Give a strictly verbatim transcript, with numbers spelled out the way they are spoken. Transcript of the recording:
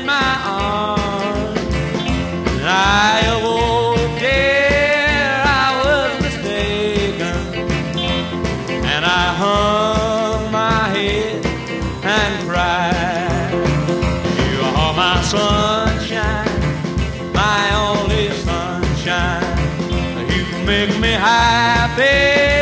my arms. And I awoke, dear, I was mistaken. And I hung my head and cried. You are my sunshine, my only sunshine. You make me happy